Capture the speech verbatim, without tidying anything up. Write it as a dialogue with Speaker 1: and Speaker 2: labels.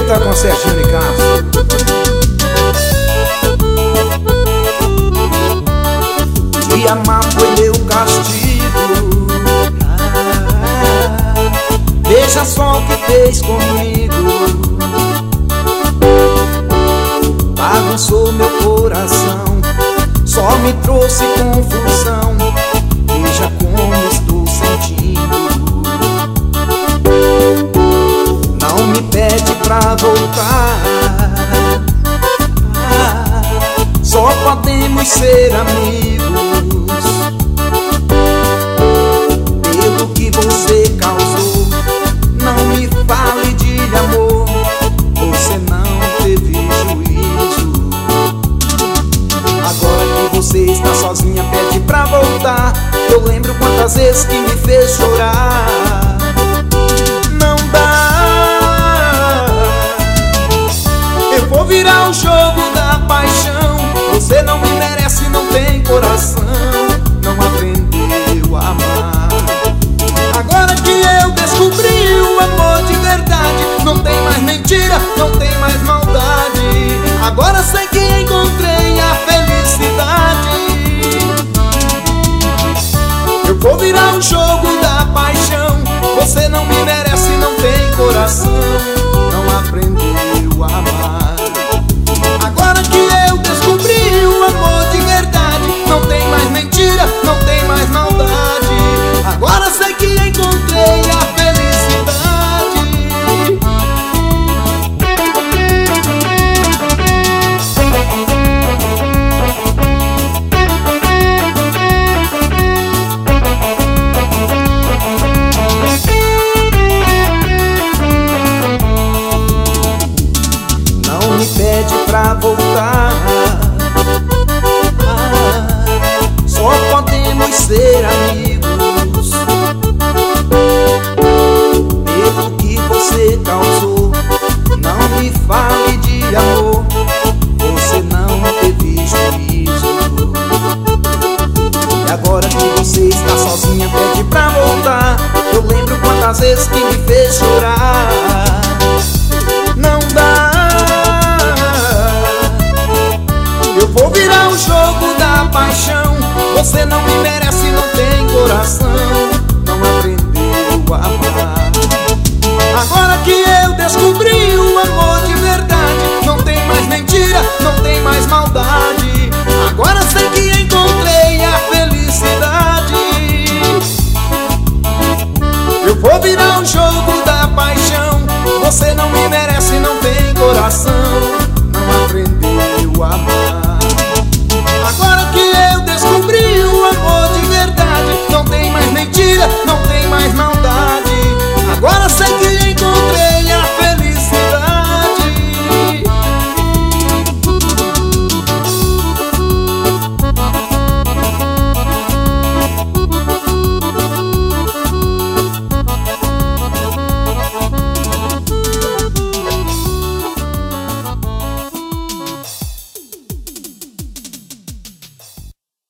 Speaker 1: cantar com Serginho de Castro. Te amar foi meu castigo. Ah, veja só o que fez comigo. Bagunçou meu coração, só me trouxe confusão. Veja como estou sentindo. Não me pede pra voltar, ah, só podemos ser amigos. Pelo que você causou, não me fale de amor. Você não teve juízo. Agora que você está sozinha, pede pra voltar. Eu lembro quantas vezes que me fez chorar. Não dá, eu vou virar o jogo da paixão. Você não me merece, não tem coração, não aprendeu a amar. Agora que eu descobri o amor de verdade, não tem mais mentira, não tem mais maldade. Agora sei que encontrei a felicidade. Eu vou virar o jogo da paixão. Você não me merece, não tem coração, não aprendeu a amar. Agora que eu descobri o amor de verdade, não tem mais mentira, não tem mais maldade. Agora sei que encontrei a felicidade. Não me pede pra voltar, ah, só podemos ser amigos. Pelo que você causou, não me fale de amor. Você não teve juízo. E agora que você está sozinha, pede pra voltar. Eu lembro quantas vezes que me fez chorar. Não dá, eu vou virar o jogo da paixão. Você não me merece, não tem coração, não aprendeu a amar. Agora que eu descobri